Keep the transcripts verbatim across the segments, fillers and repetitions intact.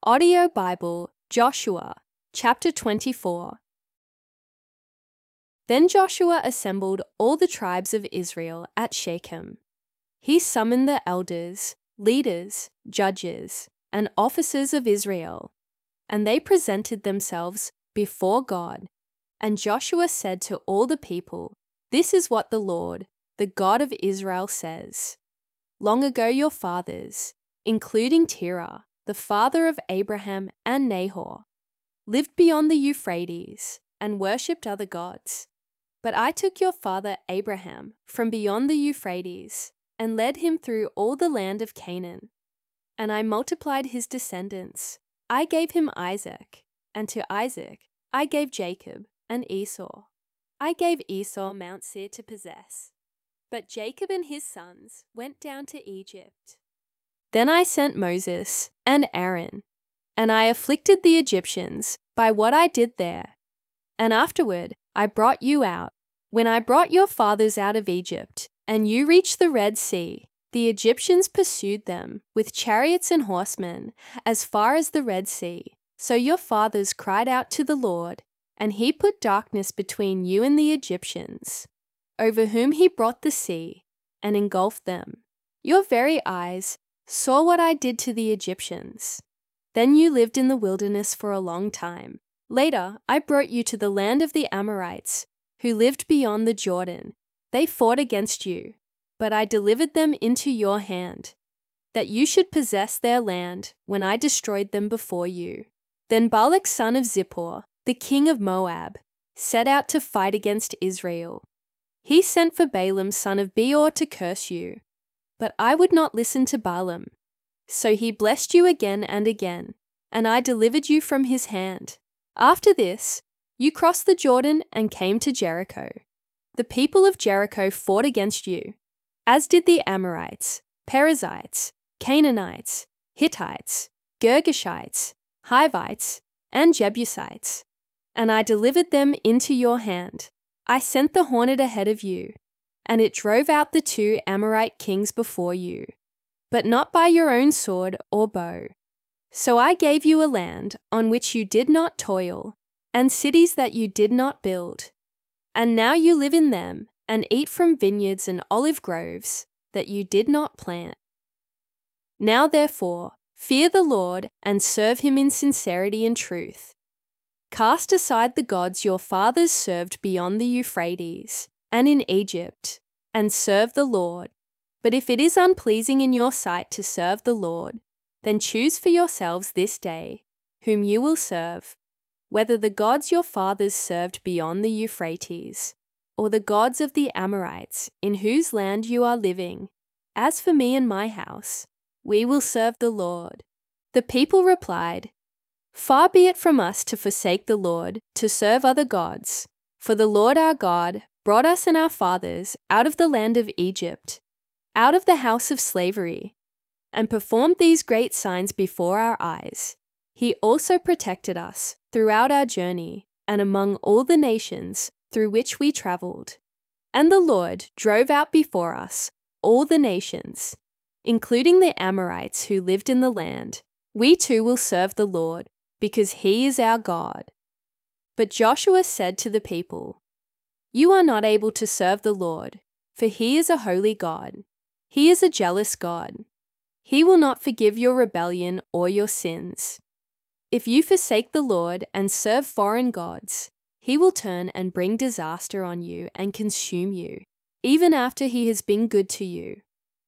Audio Bible, Joshua, chapter twenty-four. Then Joshua assembled all the tribes of Israel at Shechem. He summoned the elders, leaders, judges, and officers of Israel, and they presented themselves before God. And Joshua said to all the people, "This is what the Lord, the God of Israel, says. Long ago your fathers, including Terah, the father of Abraham and Nahor, lived beyond the Euphrates and worshipped other gods. But I took your father Abraham from beyond the Euphrates and led him through all the land of Canaan. And I multiplied his descendants. I gave him Isaac, and to Isaac I gave Jacob and Esau. I gave Esau Mount Seir to possess. But Jacob and his sons went down to Egypt. Then I sent Moses and Aaron, and I afflicted the Egyptians by what I did there. And afterward I brought you out. When I brought your fathers out of Egypt, and you reached the Red Sea, the Egyptians pursued them with chariots and horsemen as far as the Red Sea. So your fathers cried out to the Lord, and he put darkness between you and the Egyptians, over whom he brought the sea and engulfed them. Your very eyes saw what I did to the Egyptians. Then you lived in the wilderness for a long time. Later, I brought you to the land of the Amorites, who lived beyond the Jordan. They fought against you, but I delivered them into your hand, that you should possess their land when I destroyed them before you. Then Balak son of Zippor, the king of Moab, set out to fight against Israel. He sent for Balaam son of Beor to curse you, but I would not listen to Balaam. So he blessed you again and again, and I delivered you from his hand. After this, you crossed the Jordan and came to Jericho. The people of Jericho fought against you, as did the Amorites, Perizzites, Canaanites, Hittites, Girgashites, Hivites, and Jebusites, and I delivered them into your hand. I sent the hornet ahead of you, and it drove out the two Amorite kings before you, but not by your own sword or bow. So I gave you a land on which you did not toil, and cities that you did not build. And now you live in them, and eat from vineyards and olive groves that you did not plant. Now therefore, fear the Lord and serve him in sincerity and truth. Cast aside the gods your fathers served beyond the Euphrates and in Egypt, and serve the Lord. But if it is unpleasing in your sight to serve the Lord, then choose for yourselves this day whom you will serve, whether the gods your fathers served beyond the Euphrates, or the gods of the Amorites in whose land you are living. As for me and my house, we will serve the Lord." The people replied, "Far be it from us to forsake the Lord, to serve other gods. For the Lord our God brought us and our fathers out of the land of Egypt, out of the house of slavery, and performed these great signs before our eyes. He also protected us throughout our journey and among all the nations through which we traveled. And the Lord drove out before us all the nations, including the Amorites who lived in the land. We too will serve the Lord, because he is our God." But Joshua said to the people, "You are not able to serve the Lord, for he is a holy God. He is a jealous God. He will not forgive your rebellion or your sins. If you forsake the Lord and serve foreign gods, he will turn and bring disaster on you and consume you, even after he has been good to you."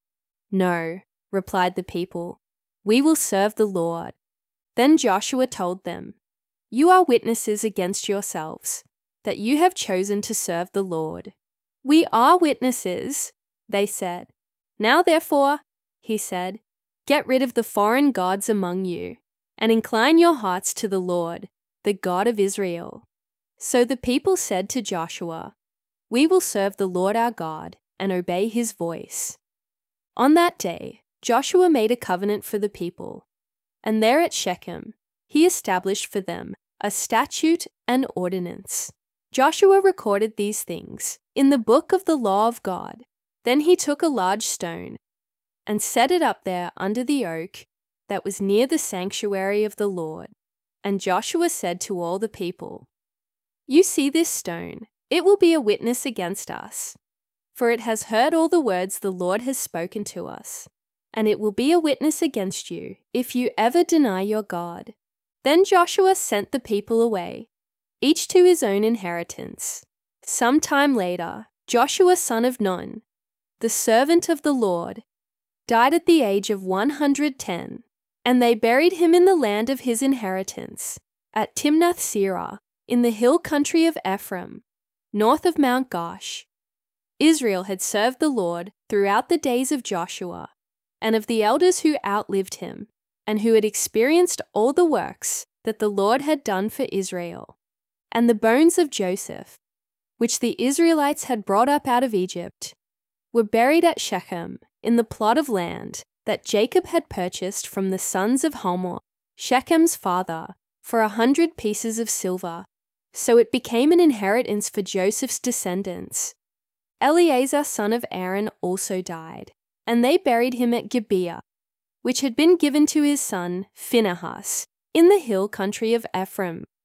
"No," replied the people, "we will serve the Lord." Then Joshua told them, "You are witnesses against yourselves, that you have chosen to serve the Lord." "We are witnesses," they said. "Now therefore," he said, "get rid of the foreign gods among you, and incline your hearts to the Lord, the God of Israel." So the people said to Joshua, "We will serve the Lord our God and obey his voice." On that day, Joshua made a covenant for the people, and there at Shechem, he established for them a statute and ordinance. Joshua recorded these things in the book of the law of God. Then he took a large stone and set it up there under the oak that was near the sanctuary of the Lord. And Joshua said to all the people, "You see this stone, it will be a witness against us, for it has heard all the words the Lord has spoken to us, and it will be a witness against you if you ever deny your God." Then Joshua sent the people away, each to his own inheritance. Some time later, Joshua son of Nun, the servant of the Lord, died at the age of one hundred ten, and they buried him in the land of his inheritance, at Timnath-serah, in the hill country of Ephraim, north of Mount Gaash. Israel had served the Lord throughout the days of Joshua, and of the elders who outlived him, and who had experienced all the works that the Lord had done for Israel. And the bones of Joseph, which the Israelites had brought up out of Egypt, were buried at Shechem in the plot of land that Jacob had purchased from the sons of Hamor, Shechem's father, for a hundred pieces of silver. So it became an inheritance for Joseph's descendants. Eleazar son of Aaron also died, and they buried him at Gibeah, which had been given to his son Phinehas, in the hill country of Ephraim.